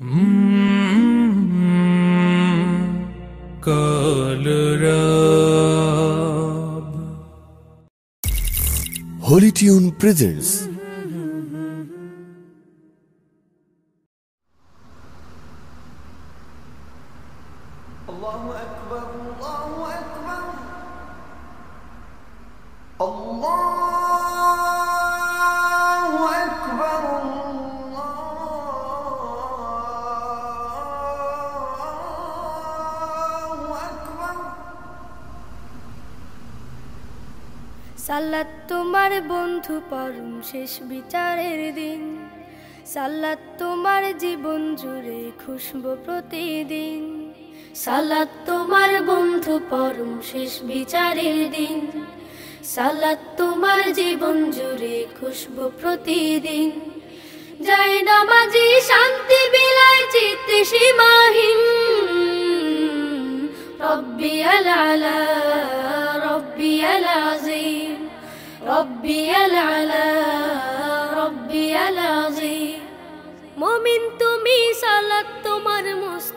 Kalarab Holy Tune presents Allahu Akbar, Allahu Akbar, Allahu Akbar, Allahu Akbar. সালাত তোমার বন্ধু পরম শেষ বিচারের দিন, সালাত তোমার জীবন জুড়ে খুশবু প্রতিদিন। সালাত তোমার বন্ধু পরম শেষ বিচারের দিন, সালাত তোমার জীবন জুড়ে খুশবু প্রতিদিন। যায় নামাজি শান্তি বিলায় চিত্তে সীমাহীন, রব্বিয়াল আলা রব্বিয়াল আযীম, রব্বিয়াল আলা রব্বিয়াল আযীম। মুমিন তুমি সালাত তোমার মস্ত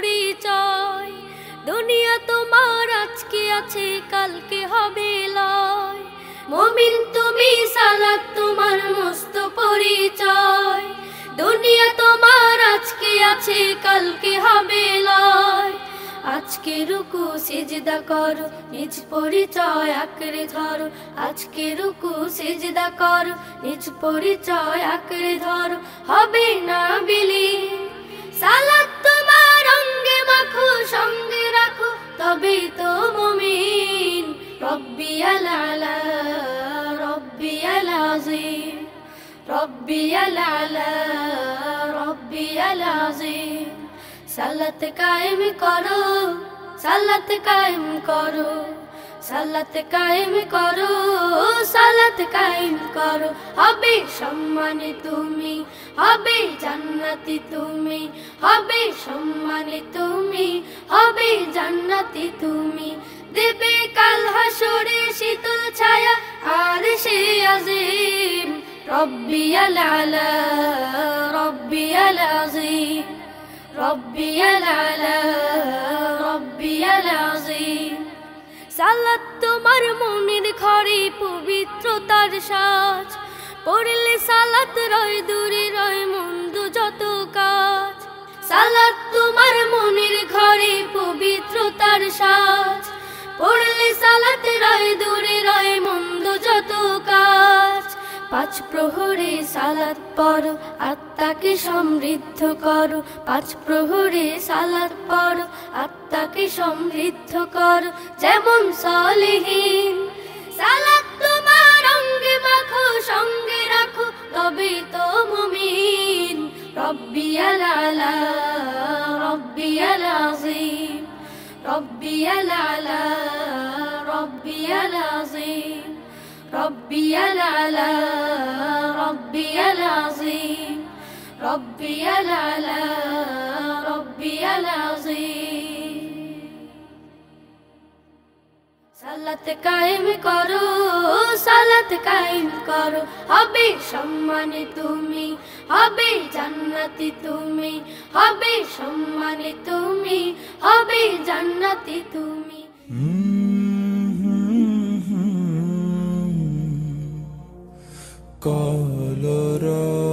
পরিচয়, দুনিয়া তোমার আজকে আছে কালকে হবে লয়। মুমিন তুমি সালাত তোমার মস্ত পরিচয়, দুনিয়া তোমার আজকে আছে কালকে হবে লয়। আজকে রুকু সিজদা করো, নিজ পরিচয় আঁকড়ে ধরো। আজকে রুকু সিজদা করো, নিজ পরিচয় আঁকড়ে ধরো। হবে না বিলীন সালাত তোমার অঙ্গে মাখো, সঙ্গে রাখো, তবেই তো মুমিন। রব্বিয়াল আলা রব্বিয়াল আযীম, রব্বিয়াল আলা রব্বিয়াল আযীম। সালাত কায়েম করো, সালাত কায়েম করো, সালাত কায়েম করো, সালাত কায়েম করো। হবে সম্মানে তুমি, হবে জান্নাতি তুমি, হবে সম্মানে তুমি, হবে জান্নাতি তুমি। দেবে কাল হাসরে শীতল ছায়া আরশে আযীম। রব্বিয়াল আলা রব্বিয়াল আযীম, রব্বিয়াল আলা রব্বিয়াল আযীম। সালাত তোমার মনের ঘরে পবিত্রতার সাজ, পড়লে সালাত রয় দূরে রয় মন্দ যত কাজ। সালাত তোমার মনের ঘরে পবিত্রতার সাজ, পড়লে সালাত রয় দূরে রয় মন্দ যত কাজ। পাঁচ প্রহরে সালাত পড়ো, আত্মাকে সমৃদ্ধ করো। পাঁচ প্রহরে সালাত পড়ো, আত্মাকে সমৃদ্ধ করো। যেমন সালেহীন সালাত তোমার অঙ্গে মাখো, সঙ্গে রাখো, তবেই তো মুমিন। রব্বিয়াল আলা রব্বিয়াল আযীম, রব্বিয়াল আলা রব্বিয়াল আযীম, রব্বিয়াল আলা রব্বিয়াল আযীম, রব্বিয়াল আলা রব্বিয়াল আযীম। সালাত কায়েম করো, সালাত কায়েম করো। হবে সম্মানে তুমি, হবে জান্নাতি তুমি, হবে সম্মানে তুমি, হবে জান্নাতি তুমি। Kalarab